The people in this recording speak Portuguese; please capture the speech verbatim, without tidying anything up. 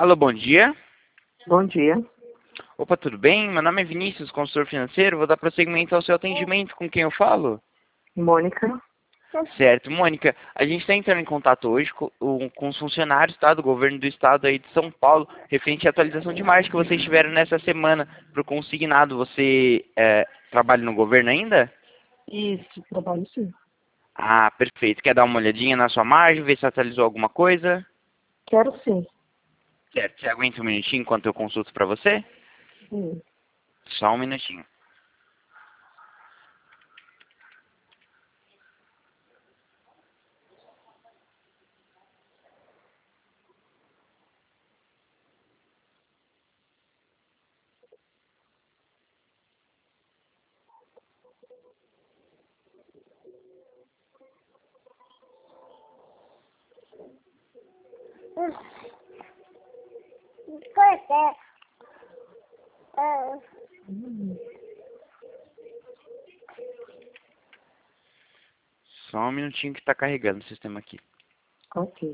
Alô, bom dia. Bom dia. Opa, tudo bem? Meu nome é Vinícius, consultor financeiro. Vou dar prosseguimento ao seu atendimento. Com quem eu falo? Mônica. Certo, Mônica. A gente está entrando em contato hoje com, o- com os funcionários, tá, do governo do estado aí de São Paulo, referente à atualização de margem que vocês tiveram nessa semana para o consignado. Você é, trabalha no governo ainda? Isso, trabalho sim. Ah, perfeito. Quer dar uma olhadinha na sua margem, ver se atualizou alguma coisa? Quero sim. Certo. Você aguenta um minutinho enquanto eu consulto para você? Sim. Só um minutinho. Hum, Só um minutinho que está carregando o sistema aqui. ok.